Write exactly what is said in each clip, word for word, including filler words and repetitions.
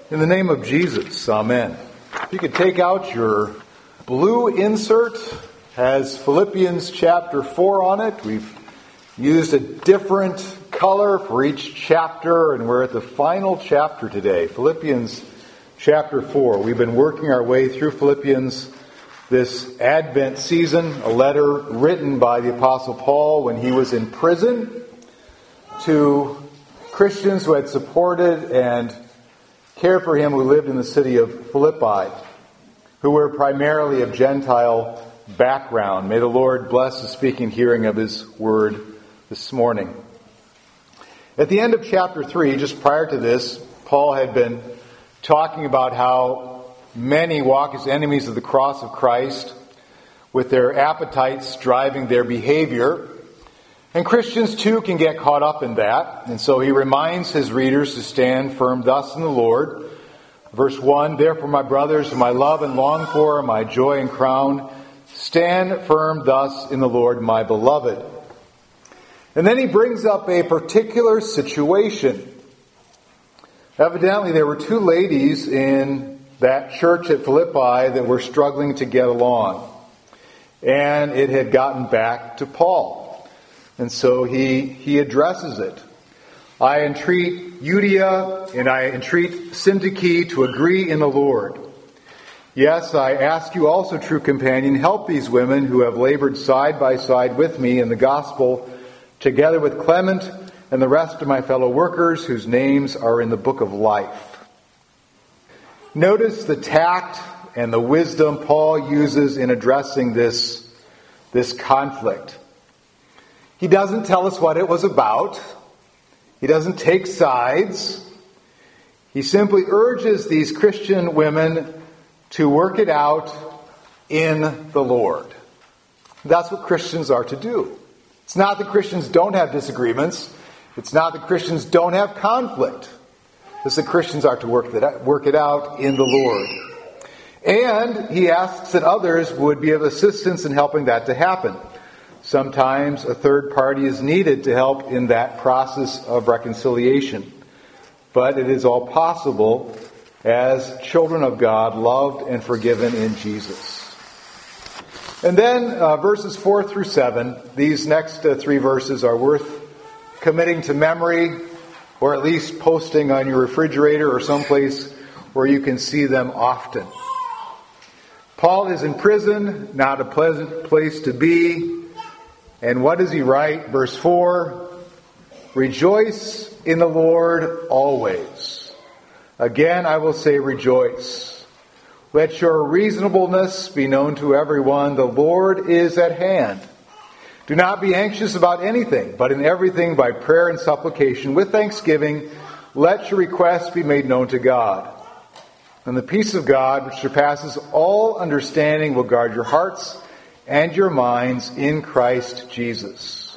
In the name of Jesus, amen. If you could take out your blue insert, has Philippians chapter four on it. We've used a different color for each chapter, and we're at the final chapter today, Philippians chapter four. We've been working our way through Philippians this Advent season, a letter written by the Apostle Paul when he was in prison to Christians who had supported and cared for him who lived in the city of Philippi, who were primarily of Gentile background. May the Lord bless the speaking and hearing of His word this morning. At the end of chapter three, just prior to this, Paul had been talking about how many walk as enemies of the cross of Christ, with their appetites driving their behavior. And Christians too can get caught up in that. And so he reminds his readers to stand firm thus in the Lord. Verse one, therefore my brothers, whom I love and long for, my joy and crown, stand firm thus in the Lord, my beloved. And then he brings up a particular situation. Evidently there were two ladies in that church at Philippi that were struggling to get along. And it had gotten back to Paul. And so he, he addresses it. I entreat Euodia and I entreat Syntyche to agree in the Lord. Yes, I ask you also, true companion, help these women who have labored side by side with me in the gospel, together with Clement and the rest of my fellow workers whose names are in the book of life. Notice the tact and the wisdom Paul uses in addressing this, this conflict. He doesn't tell us what it was about. He doesn't take sides. He simply urges these Christian women to work it out in the Lord. That's what Christians are to do. It's not that Christians don't have disagreements. It's not that Christians don't have conflict. It's that Christians are to work that work it out in the Lord. And he asks that others would be of assistance in helping that to happen. Sometimes a third party is needed to help in that process of reconciliation. But it is all possible as children of God, loved and forgiven in Jesus. And then uh, verses four through seven, these next uh, three verses are worth committing to memory, or at least posting on your refrigerator or someplace where you can see them often. Paul is in prison, not a pleasant place to be. And what does he write? Verse four, rejoice in the Lord always. Again, I will say rejoice. Let your reasonableness be known to everyone. The Lord is at hand. Do not be anxious about anything, but in everything by prayer and supplication with thanksgiving, let your requests be made known to God. And the peace of God, which surpasses all understanding, will guard your hearts and your minds in Christ Jesus.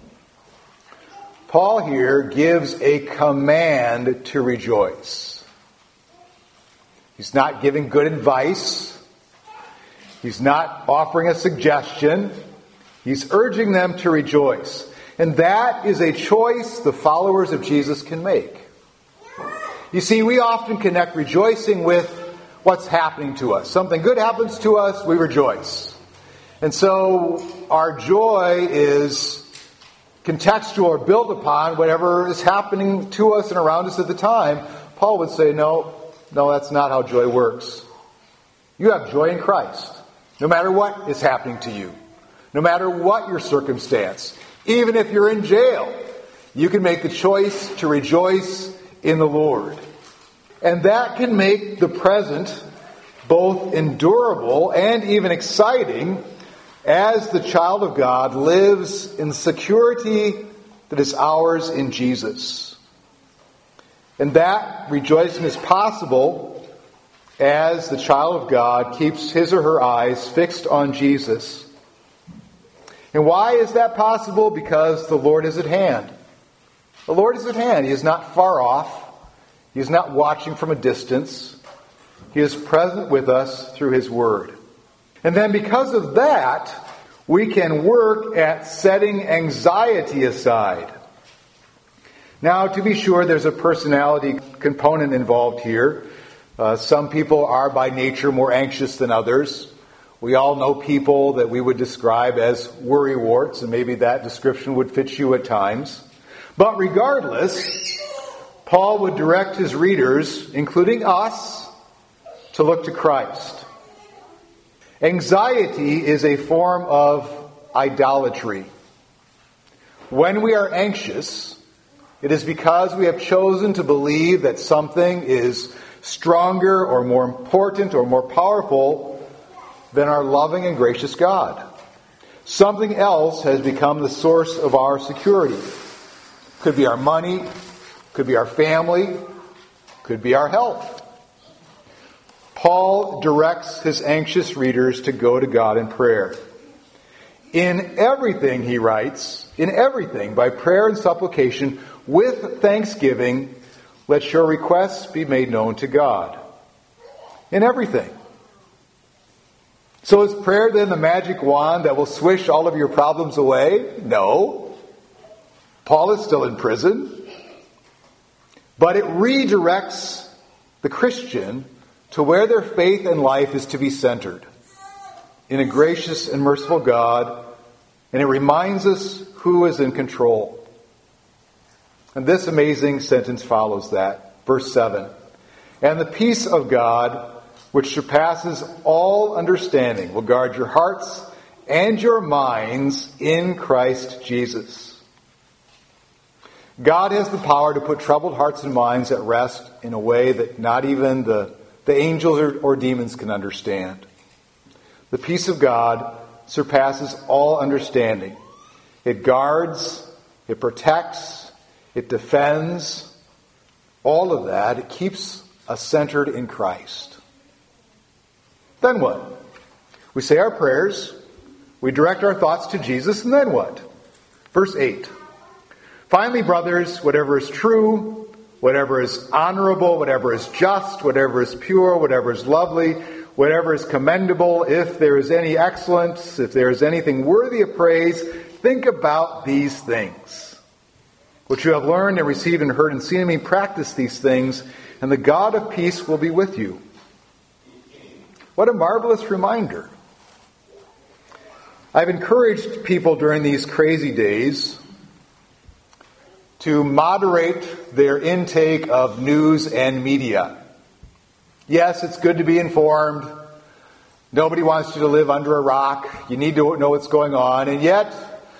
Paul here gives a command to rejoice. He's not giving good advice. He's not offering a suggestion. He's urging them to rejoice. And that is a choice the followers of Jesus can make. You see, we often connect rejoicing with what's happening to us. Something good happens to us, we rejoice. And so our joy is contextual or built upon whatever is happening to us and around us at the time. Paul would say, no, no, that's not how joy works. You have joy in Christ, no matter what is happening to you, no matter what your circumstance. Even if you're in jail, you can make the choice to rejoice in the Lord. And that can make the present both endurable and even exciting as the child of God lives in security that is ours in Jesus. And that rejoicing is possible as the child of God keeps his or her eyes fixed on Jesus. And why is that possible? Because the Lord is at hand. The Lord is at hand. He is not far off. He is not watching from a distance. He is present with us through His Word. And then because of that, we can work at setting anxiety aside. Now, to be sure, there's a personality component involved here. Uh, some people are by nature more anxious than others. We all know people that we would describe as worrywarts, and maybe that description would fit you at times. But regardless, Paul would direct his readers, including us, to look to Christ. Anxiety is a form of idolatry. When we are anxious, it is because we have chosen to believe that something is stronger or more important or more powerful than our loving and gracious God. Something else has become the source of our security. Could be our money, could be our family, could be our health. Paul directs his anxious readers to go to God in prayer. In everything, he writes, in everything, by prayer and supplication, with thanksgiving, let your requests be made known to God. In everything. So is prayer then the magic wand that will swish all of your problems away? No. Paul is still in prison. But it redirects the Christian to where their faith and life is to be centered. In a gracious and merciful God. And it reminds us who is in control. And this amazing sentence follows that. Verse seven. And the peace of God, which surpasses all understanding, will guard your hearts and your minds in Christ Jesus. God has the power to put troubled hearts and minds at rest in a way that not even the, the angels or, or demons can understand. The peace of God surpasses all understanding. It guards, it protects, it defends, all of that. It keeps us centered in Christ. Then what? We say our prayers, we direct our thoughts to Jesus, and then what? Verse eight. Finally, brothers, whatever is true, whatever is honorable, whatever is just, whatever is pure, whatever is lovely, whatever is commendable, if there is any excellence, if there is anything worthy of praise, think about these things. What you have learned and received and heard and seen in me, practice these things, and the God of peace will be with you. What a marvelous reminder. I've encouraged people during these crazy days to moderate their intake of news and media. Yes, it's good to be informed. Nobody wants you to live under a rock. You need to know what's going on. And yet,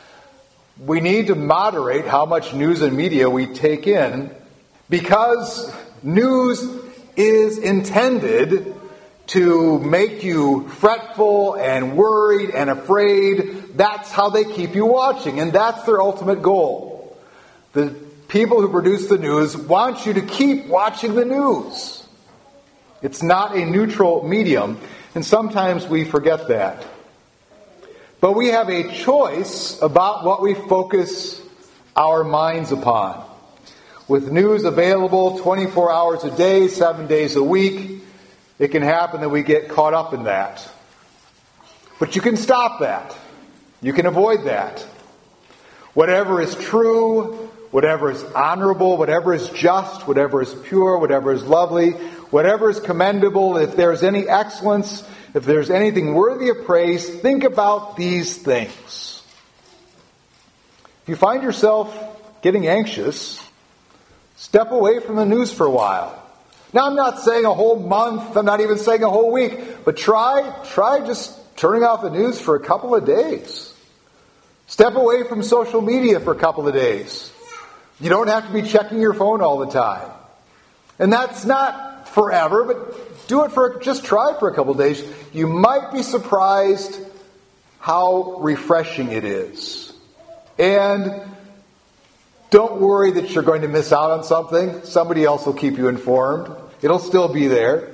we need to moderate how much news and media we take in, because news is intended to make you fretful and worried and afraid. That's how they keep you watching, and that's their ultimate goal. The people who produce the news want you to keep watching the news. It's not a neutral medium, and sometimes we forget that. But we have a choice about what we focus our minds upon. With news available twenty-four hours a day, seven days a week, it can happen that we get caught up in that. But you can stop that. You can avoid that. Whatever is true, whatever is honorable, whatever is just, whatever is pure, whatever is lovely, whatever is commendable, if there is any excellence, if there's anything worthy of praise, think about these things. If you find yourself getting anxious, step away from the news for a while. Now, I'm not saying a whole month, I'm not even saying a whole week, but try, try just turning off the news for a couple of days. Step away from social media for a couple of days. You don't have to be checking your phone all the time. And that's not forever, but do it for, just try for a couple of days. You might be surprised how refreshing it is. And don't worry that you're going to miss out on something. Somebody else will keep you informed. It'll still be there.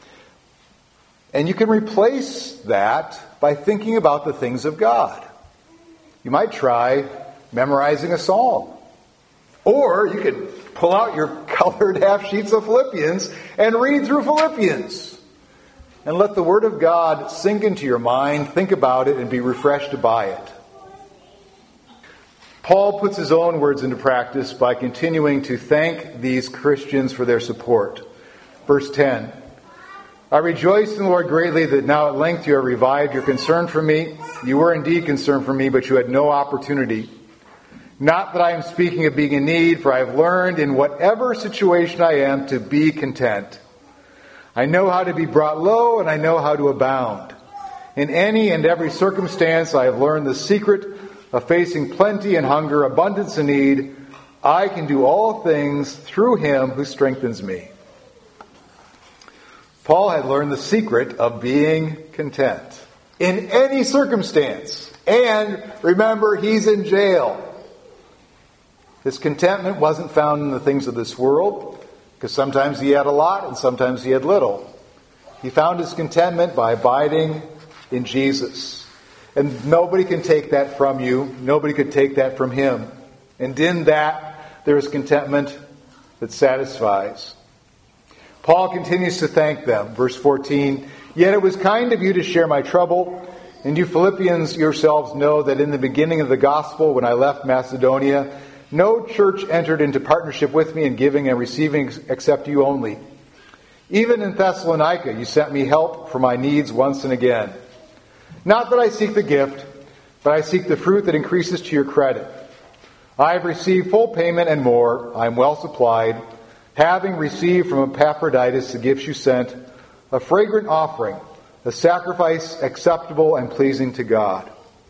And you can replace that by thinking about the things of God. You might try memorizing a psalm. Or you could pull out your colored half sheets of Philippians and read through Philippians. And let the Word of God sink into your mind, think about it, and be refreshed by it. Paul puts his own words into practice by continuing to thank these Christians for their support. Verse ten, I rejoice in the Lord greatly that now at length you have revived your concern for me. You were indeed concerned for me, but you had no opportunity. Not that I am speaking of being in need, for I have learned in whatever situation I am to be content. I know how to be brought low, and I know how to abound. In any and every circumstance I have learned the secret of facing plenty and hunger, abundance and need. I can do all things through him who strengthens me. Paul had learned the secret of being content in any circumstance. And remember, he's in jail. His contentment wasn't found in the things of this world, because sometimes he had a lot and sometimes he had little. He found his contentment by abiding in Jesus. And nobody can take that from you. Nobody could take that from him. And in that, there is contentment that satisfies. Paul continues to thank them. Verse fourteen, Yet it was kind of you to share my trouble, and you Philippians yourselves know that in the beginning of the gospel, when I left Macedonia, no church entered into partnership with me in giving and receiving except you only. Even in Thessalonica, you sent me help for my needs once and again. Not that I seek the gift, but I seek the fruit that increases to your credit. I have received full payment and more. I am well supplied, having received from Epaphroditus the gifts you sent, a fragrant offering, a sacrifice acceptable and pleasing to God.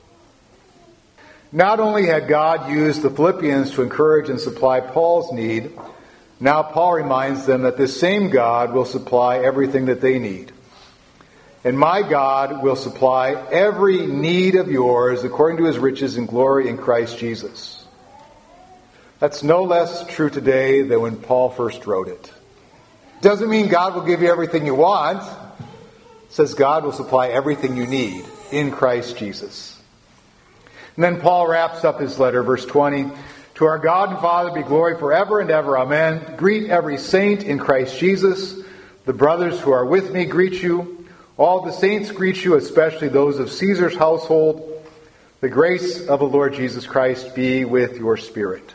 Not only had God used the Philippians to encourage and supply Paul's need, now Paul reminds them that this same God will supply everything that they need. And my God will supply every need of yours according to his riches and glory in Christ Jesus. That's no less true today than when Paul first wrote it. Doesn't mean God will give you everything you want. It says God will supply everything you need in Christ Jesus. And then Paul wraps up his letter, verse twenty. To our God and Father be glory forever and ever. Amen. Greet every saint in Christ Jesus. The brothers who are with me greet you. All the saints greet you, especially those of Caesar's household. The grace of the Lord Jesus Christ be with your spirit.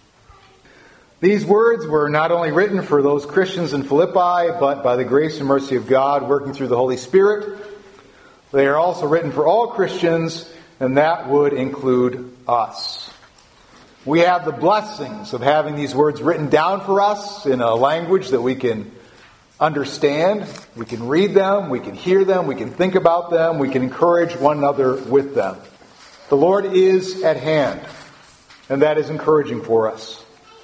These words were not only written for those Christians in Philippi, but by the grace and mercy of God working through the Holy Spirit, they are also written for all Christians, and that would include us. We have the blessings of having these words written down for us in a language that we can understand. We can read them, we can hear them, we can think about them, we can encourage one another with them. The Lord is at hand, and that is encouraging for us.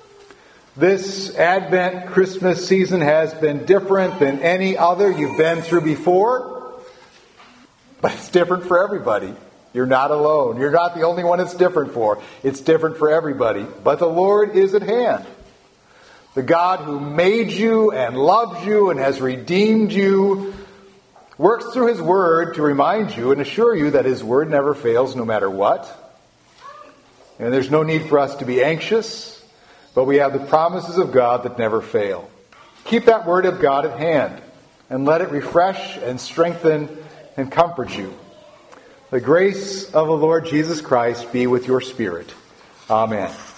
This Advent Christmas season has been different than any other you've been through before, but it's different for everybody. You're not alone. You're not the only one it's different for. It's different for everybody. But the Lord is at hand. The God who made you and loves you and has redeemed you works through his word to remind you and assure you that his word never fails no matter what. And there's no need for us to be anxious, but we have the promises of God that never fail. Keep that word of God at hand and let it refresh and strengthen and comfort you. The grace of the Lord Jesus Christ be with your spirit. Amen.